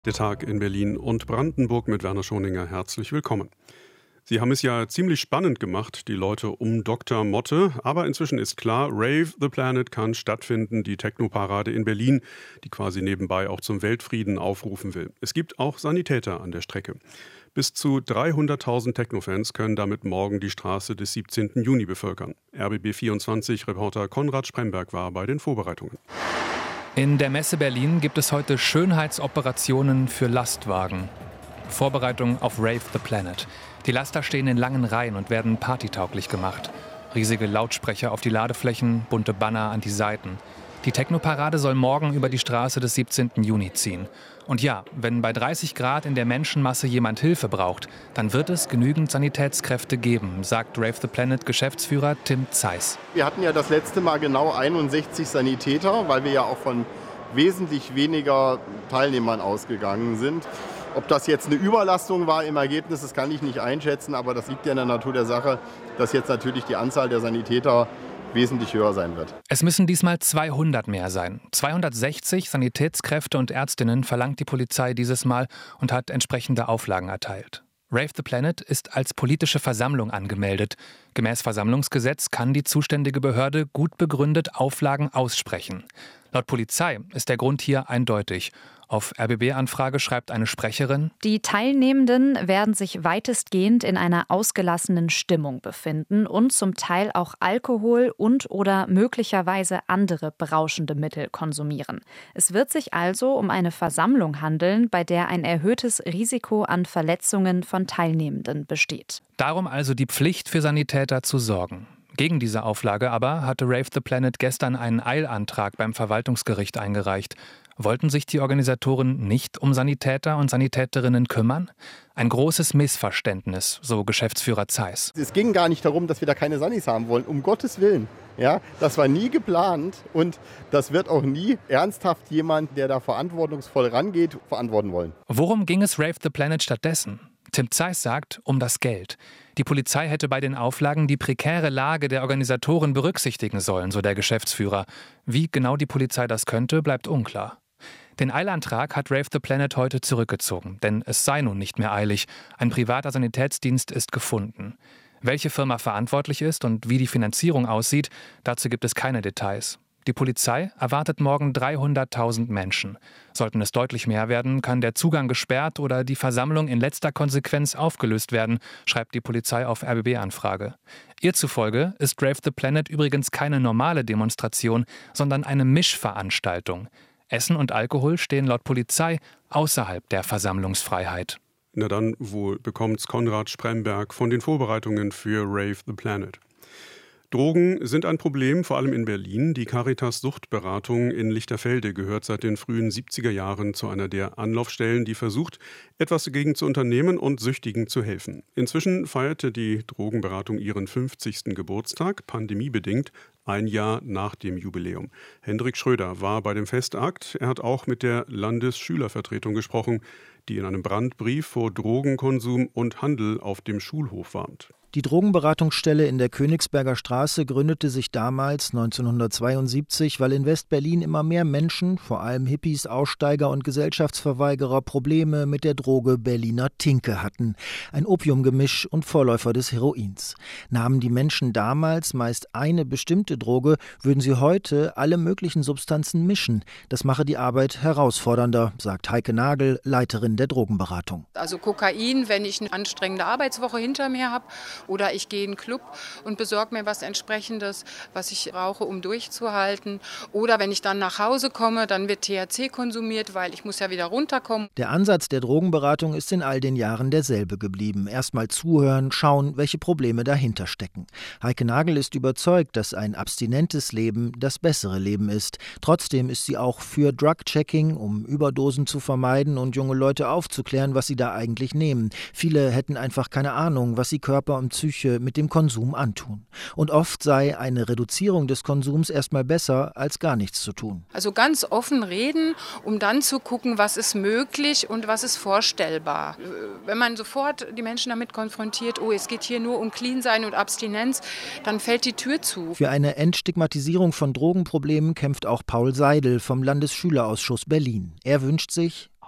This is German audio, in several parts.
Der Tag in Berlin und Brandenburg mit Werner Schoninger. Herzlich willkommen. Sie haben es ja ziemlich spannend gemacht, die Leute um Dr. Motte. Aber inzwischen ist klar, Rave the Planet kann stattfinden, die Technoparade in Berlin, die quasi nebenbei auch zum Weltfrieden aufrufen will. Es gibt auch Sanitäter an der Strecke. Bis zu 300.000 Technofans können damit morgen die Straße des 17. Juni bevölkern. RBB24-Reporter Konrad Spremberg war bei den Vorbereitungen. In der Messe Berlin gibt es heute Schönheitsoperationen für Lastwagen. Vorbereitung auf Rave the Planet. Die Laster stehen in langen Reihen und werden partytauglich gemacht. Riesige Lautsprecher auf die Ladeflächen, bunte Banner an die Seiten. Die Technoparade soll morgen über die Straße des 17. Juni ziehen. Und ja, wenn bei 30 Grad in der Menschenmasse jemand Hilfe braucht, dann wird es genügend Sanitätskräfte geben, sagt Rave the Planet Geschäftsführer Tim Zeiss. Wir hatten ja das letzte Mal genau 61 Sanitäter, weil wir ja auch von wesentlich weniger Teilnehmern ausgegangen sind. Ob das jetzt eine Überlastung war im Ergebnis, das kann ich nicht einschätzen, aber das liegt ja in der Natur der Sache, dass jetzt natürlich die Anzahl der Sanitäter wesentlich höher sein wird. Es müssen diesmal 200 mehr sein. 260 Sanitätskräfte und Ärztinnen verlangt die Polizei dieses Mal und hat entsprechende Auflagen erteilt. Rave the Planet ist als politische Versammlung angemeldet. Gemäß Versammlungsgesetz kann die zuständige Behörde gut begründet Auflagen aussprechen. Laut Polizei ist der Grund hier eindeutig. Auf RBB-Anfrage schreibt eine Sprecherin: Die Teilnehmenden werden sich weitestgehend in einer ausgelassenen Stimmung befinden und zum Teil auch Alkohol und/oder möglicherweise andere berauschende Mittel konsumieren. Es wird sich also um eine Versammlung handeln, bei der ein erhöhtes Risiko an Verletzungen von Teilnehmenden besteht. Darum also die Pflicht für Sanitäter zu sorgen. Gegen diese Auflage aber hatte Rave the Planet gestern einen Eilantrag beim Verwaltungsgericht eingereicht. Wollten sich die Organisatoren nicht um Sanitäter und Sanitäterinnen kümmern? Ein großes Missverständnis, so Geschäftsführer Zeiss. Es ging gar nicht darum, dass wir da keine Sanis haben wollen, um Gottes Willen. Ja, das war nie geplant und das wird auch nie ernsthaft jemand, der da verantwortungsvoll rangeht, verantworten wollen. Worum ging es Rave the Planet stattdessen? Tim Zeiss sagt, um das Geld. Die Polizei hätte bei den Auflagen die prekäre Lage der Organisatoren berücksichtigen sollen, so der Geschäftsführer. Wie genau die Polizei das könnte, bleibt unklar. Den Eilantrag hat Rave the Planet heute zurückgezogen, denn es sei nun nicht mehr eilig. Ein privater Sanitätsdienst ist gefunden. Welche Firma verantwortlich ist und wie die Finanzierung aussieht, dazu gibt es keine Details. Die Polizei erwartet morgen 300.000 Menschen. Sollten es deutlich mehr werden, kann der Zugang gesperrt oder die Versammlung in letzter Konsequenz aufgelöst werden, schreibt die Polizei auf RBB-Anfrage. Ihr zufolge ist Rave the Planet übrigens keine normale Demonstration, sondern eine Mischveranstaltung. Essen und Alkohol stehen laut Polizei außerhalb der Versammlungsfreiheit. Na dann, wohl bekommt's Konrad Spremberg von den Vorbereitungen für Rave the Planet. Drogen sind ein Problem, vor allem in Berlin. Die Caritas Suchtberatung in Lichterfelde gehört seit den frühen 70er Jahren zu einer der Anlaufstellen, die versucht, etwas dagegen zu unternehmen und Süchtigen zu helfen. Inzwischen feierte die Drogenberatung ihren 50. Geburtstag, pandemiebedingt, ein Jahr nach dem Jubiläum. Hendrik Schröder war bei dem Festakt. Er hat auch mit der Landesschülervertretung gesprochen, die in einem Brandbrief vor Drogenkonsum und Handel auf dem Schulhof warnt. Die Drogenberatungsstelle in der Königsberger Straße gründete sich damals 1972, weil in West-Berlin immer mehr Menschen, vor allem Hippies, Aussteiger und Gesellschaftsverweigerer, Probleme mit der Droge Berliner Tinke hatten. Ein Opiumgemisch und Vorläufer des Heroins. Nahmen die Menschen damals meist eine bestimmte Droge, würden sie heute alle möglichen Substanzen mischen. Das mache die Arbeit herausfordernder, sagt Heike Nagel, Leiterin der Drogenberatung. Also Kokain, wenn ich eine anstrengende Arbeitswoche hinter mir habe, oder ich gehe in einen Club und besorge mir was Entsprechendes, was ich brauche, um durchzuhalten. Oder wenn ich dann nach Hause komme, dann wird THC konsumiert, weil ich muss ja wieder runterkommen. Der Ansatz der Drogenberatung ist in all den Jahren derselbe geblieben. Erstmal zuhören, schauen, welche Probleme dahinter stecken. Heike Nagel ist überzeugt, dass ein abstinentes Leben das bessere Leben ist. Trotzdem ist sie auch für Drug-Checking, um Überdosen zu vermeiden und junge Leute aufzuklären, was sie da eigentlich nehmen. Viele hätten einfach keine Ahnung, was sie Körper und Psyche mit dem Konsum antun. Und oft sei eine Reduzierung des Konsums erstmal besser, als gar nichts zu tun. Also ganz offen reden, um dann zu gucken, was ist möglich und was ist vorstellbar. Wenn man sofort die Menschen damit konfrontiert, oh, es geht hier nur um Clean-Sein und Abstinenz, dann fällt die Tür zu. Für eine Entstigmatisierung von Drogenproblemen kämpft auch Paul Seidel vom Landesschülerausschuss Berlin. Er wünscht sich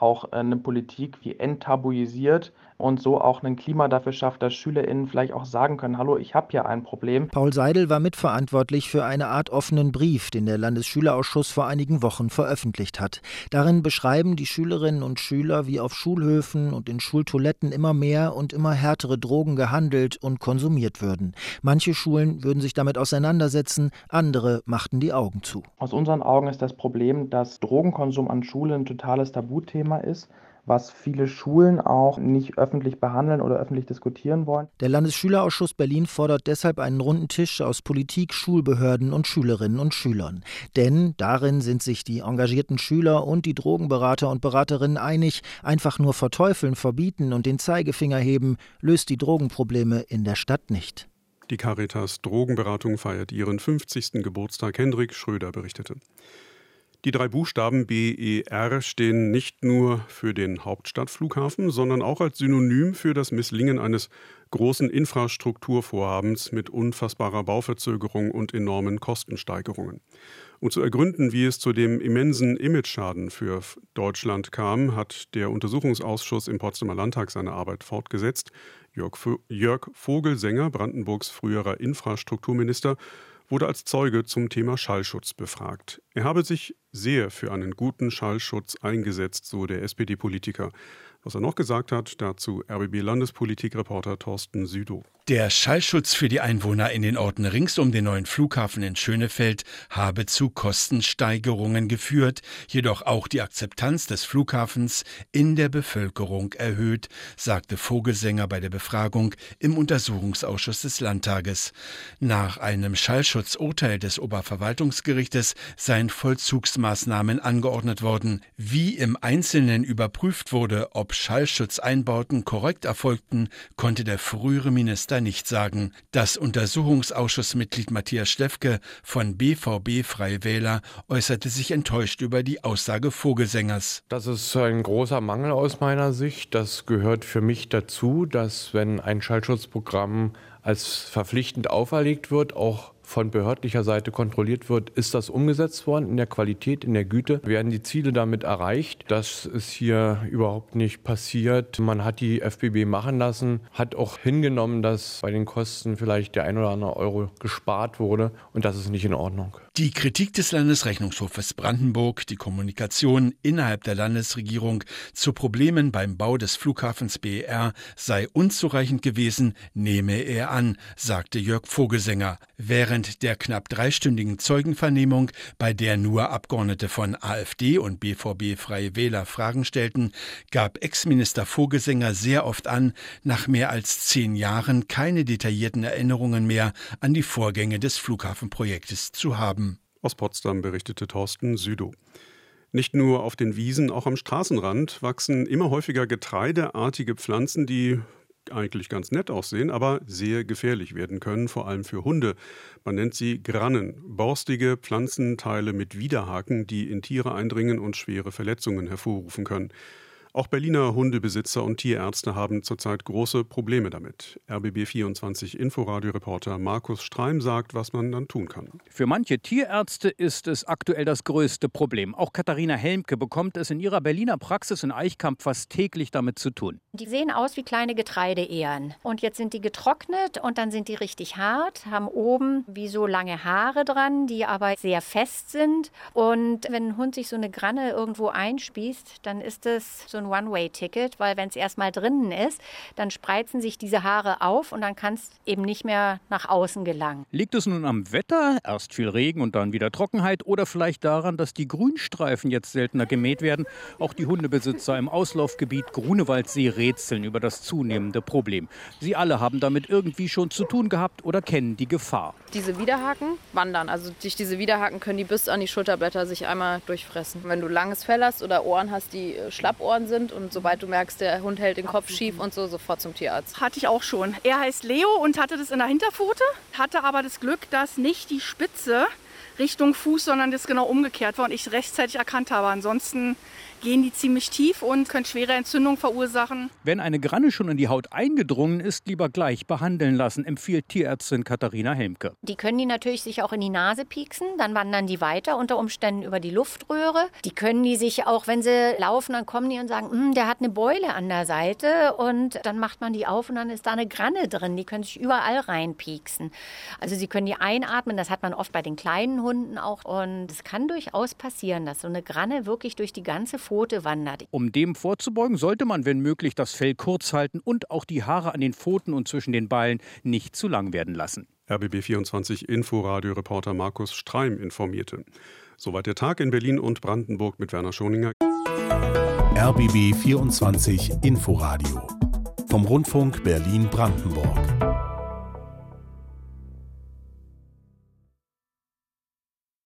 auch eine Politik, die enttabuisiert und so auch ein Klima dafür schafft, dass SchülerInnen vielleicht auch sagen können, hallo, ich habe hier ein Problem. Paul Seidel war mitverantwortlich für eine Art offenen Brief, den der Landesschülerausschuss vor einigen Wochen veröffentlicht hat. Darin beschreiben die Schülerinnen und Schüler, wie auf Schulhöfen und in Schultoiletten immer mehr und immer härtere Drogen gehandelt und konsumiert würden. Manche Schulen würden sich damit auseinandersetzen, andere machten die Augen zu. Aus unseren Augen ist das Problem, dass Drogenkonsum an Schulen ein totales Tabuthema ist, was viele Schulen auch nicht öffentlich behandeln oder öffentlich diskutieren wollen. Der Landesschülerausschuss Berlin fordert deshalb einen runden Tisch aus Politik, Schulbehörden und Schülerinnen und Schülern. Denn darin sind sich die engagierten Schüler und die Drogenberater und Beraterinnen einig, einfach nur verteufeln, verbieten und den Zeigefinger heben, löst die Drogenprobleme in der Stadt nicht. Die Caritas Drogenberatung feiert ihren 50. Geburtstag. Hendrik Schröder berichtete. Die 3 Buchstaben BER stehen nicht nur für den Hauptstadtflughafen, sondern auch als Synonym für das Misslingen eines großen Infrastrukturvorhabens mit unfassbarer Bauverzögerung und enormen Kostensteigerungen. Um zu ergründen, wie es zu dem immensen Imageschaden für Deutschland kam, hat der Untersuchungsausschuss im Potsdamer Landtag seine Arbeit fortgesetzt. Jörg Vogelsänger, Brandenburgs früherer Infrastrukturminister, wurde als Zeuge zum Thema Schallschutz befragt. Er habe sich sehr für einen guten Schallschutz eingesetzt, so der SPD-Politiker. Was er noch gesagt hat, dazu RBB-Landespolitikreporter Thorsten Südow. Der Schallschutz für die Einwohner in den Orten rings um den neuen Flughafen in Schönefeld habe zu Kostensteigerungen geführt, jedoch auch die Akzeptanz des Flughafens in der Bevölkerung erhöht, sagte Vogelsänger bei der Befragung im Untersuchungsausschuss des Landtages. Nach einem Schallschutzurteil des Oberverwaltungsgerichtes seien Vollzugsmaßnahmen angeordnet worden. Wie im Einzelnen überprüft wurde, ob Schallschutzeinbauten korrekt erfolgten, konnte der frühere Minister nicht sagen. Das Untersuchungsausschussmitglied Matthias Steffke von BVB Freie Wähler äußerte sich enttäuscht über die Aussage Vogelsängers. Das ist ein großer Mangel aus meiner Sicht. Das gehört für mich dazu, dass wenn ein Schallschutzprogramm als verpflichtend auferlegt wird, auch von behördlicher Seite kontrolliert wird, ist das umgesetzt worden in der Qualität, in der Güte? Werden die Ziele damit erreicht? Das ist hier überhaupt nicht passiert. Man hat die FBB machen lassen, hat auch hingenommen, dass bei den Kosten vielleicht der ein oder andere Euro gespart wurde und das ist nicht in Ordnung. Die Kritik des Landesrechnungshofes Brandenburg, die Kommunikation innerhalb der Landesregierung zu Problemen beim Bau des Flughafens BER sei unzureichend gewesen, nehme er an, sagte Jörg Vogelsänger. Während der knapp 3-stündigen Zeugenvernehmung, bei der nur Abgeordnete von AfD und BVB Freie Wähler Fragen stellten, gab Ex-Minister Vogelsänger sehr oft an, nach mehr als 10 Jahren keine detaillierten Erinnerungen mehr an die Vorgänge des Flughafenprojektes zu haben. Aus Potsdam berichtete Thorsten Südow. Nicht nur auf den Wiesen, auch am Straßenrand wachsen immer häufiger getreideartige Pflanzen, die eigentlich ganz nett aussehen, aber sehr gefährlich werden können, vor allem für Hunde. Man nennt sie Grannen, borstige Pflanzenteile mit Widerhaken, die in Tiere eindringen und schwere Verletzungen hervorrufen können. Auch Berliner Hundebesitzer und Tierärzte haben zurzeit große Probleme damit. RBB24 Inforadio-Reporter Markus Streim sagt, was man dann tun kann. Für manche Tierärzte ist es aktuell das größte Problem. Auch Katharina Helmke bekommt es in ihrer Berliner Praxis in Eichkamp fast täglich damit zu tun. Die sehen aus wie kleine Getreideähren. Und jetzt sind die getrocknet und dann sind die richtig hart, haben oben wie so lange Haare dran, die aber sehr fest sind. Und wenn ein Hund sich so eine Granne irgendwo einspießt, dann ist es so ein One-Way-Ticket, weil wenn es erstmal drinnen ist, dann spreizen sich diese Haare auf und dann kann es eben nicht mehr nach außen gelangen. Liegt es nun am Wetter, erst viel Regen und dann wieder Trockenheit, oder vielleicht daran, dass die Grünstreifen jetzt seltener gemäht werden? Auch die Hundebesitzer im Auslaufgebiet Grunewaldsee rätseln über das zunehmende Problem. Sie alle haben damit irgendwie schon zu tun gehabt oder kennen die Gefahr. Diese Widerhaken wandern, also durch diese Widerhaken können die bis an die Schulterblätter sich einmal durchfressen. Wenn du langes Fell hast oder Ohren hast, die Schlappohren sind und sobald du merkst, der Hund hält den Kopf schief und so, sofort zum Tierarzt. Hatte ich auch schon. Er heißt Leo und hatte das in der Hinterpfote, hatte aber das Glück, dass nicht die Spitze Richtung Fuß, sondern das genau umgekehrt war und ich rechtzeitig erkannt habe. Ansonsten gehen die ziemlich tief und können schwere Entzündungen verursachen. Wenn eine Granne schon in die Haut eingedrungen ist, lieber gleich behandeln lassen, empfiehlt Tierärztin Katharina Helmke. Die können die natürlich sich auch in die Nase pieksen, dann wandern die weiter, unter Umständen über die Luftröhre. Die können die sich auch, wenn sie laufen, dann kommen die und sagen, der hat eine Beule an der Seite und dann macht man die auf und dann ist da eine Granne drin. Die können sich überall reinpieksen. Also sie können die einatmen, das hat man oft bei den kleinen Hunden auch und es kann durchaus passieren, dass so eine Granne wirklich durch die ganze Pfote wandert. Um dem vorzubeugen, sollte man, wenn möglich, das Fell kurz halten und auch die Haare an den Pfoten und zwischen den Ballen nicht zu lang werden lassen. RBB24 Inforadio-Reporter Markus Streim informierte. Soweit der Tag in Berlin und Brandenburg mit Werner Schoninger. RBB24 Inforadio vom Rundfunk Berlin-Brandenburg.